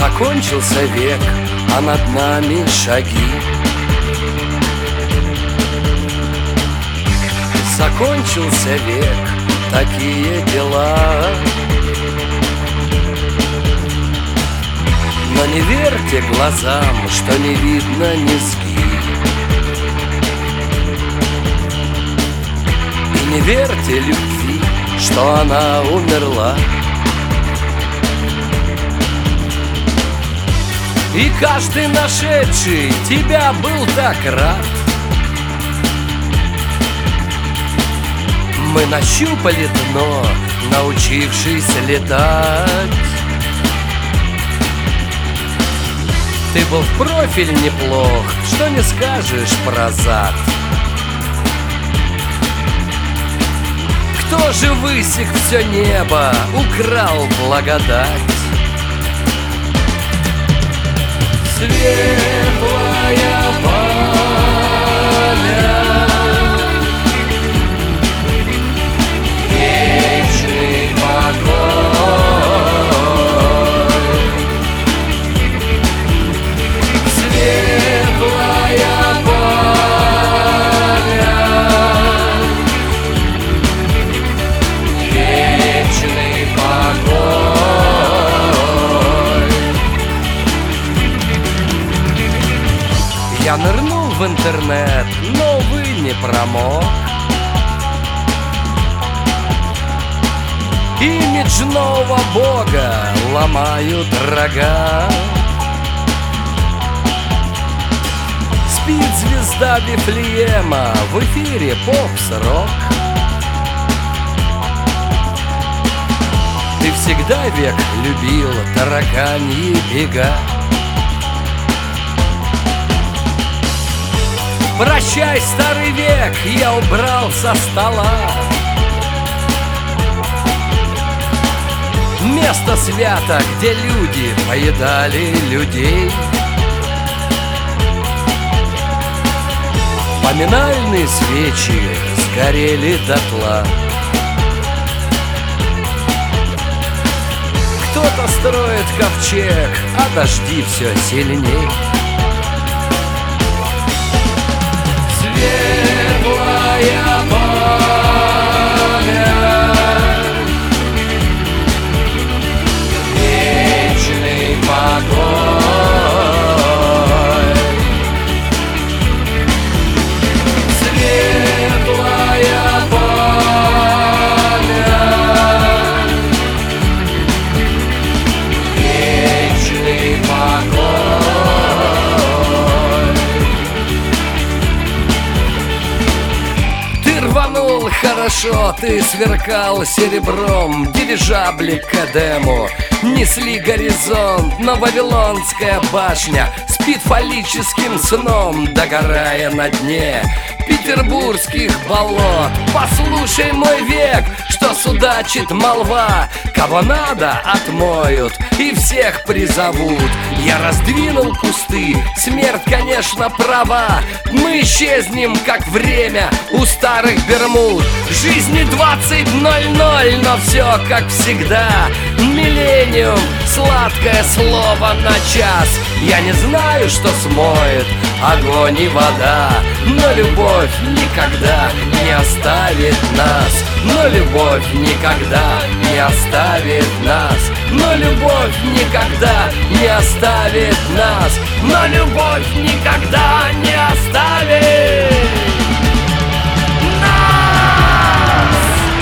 Закончился век, а над нами шаги. Закончился век, такие дела. Но не верьте глазам, что не видно низги. И не верьте любви, что она умерла. И каждый нашедший тебя был так рад. Мы нащупали дно, научившись летать. Ты был в профиль неплох, что не скажешь про зад. Кто же высек все небо, украл благодать? Светлая память, вечный покой. Светлая память, вечный покой. Я нырнул в интернет, но, увы, не промок. Имидж нового бога ломают рога. Спит звезда Вифлеема, в эфире попс-рок. Ты всегда век любил тараканьи бега. Прощай, старый век, я убрал со стола. Место свято, где люди поедали людей. Поминальные свечи сгорели дотла. Кто-то строит ковчег, а дожди все сильней. Светлая память, вечный покой. Светлая память, вечный покой. Ты рванул хорошо, ты сверкал серебром. Дирижабли к Эдему несли горизонт, но Вавилонская башня спит фаллическим сном, догорая на дне петербургских болот. Послушай, мой век, что судачит молва. Кого надо, отмоют и всех призовут. Я раздвинул кусты, смерть, конечно, права. Мы исчезнем, как время у старых Бермуд. Жизни 20:00, но все как всегда. Миллениум, сладкое слово на час. Я не знаю, что смоет огонь и вода, но любовь никогда не оставит нас. Но любовь никогда не оставит нас. Но любовь никогда не оставит нас. Но любовь никогда не оставит нас.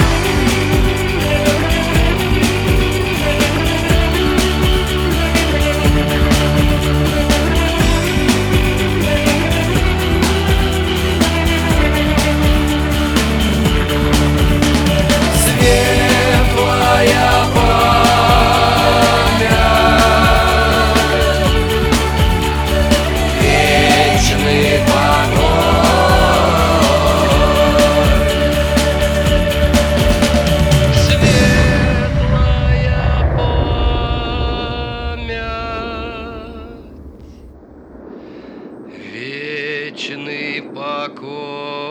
Светлая память, вечный покой. Светлая память, вечный покой.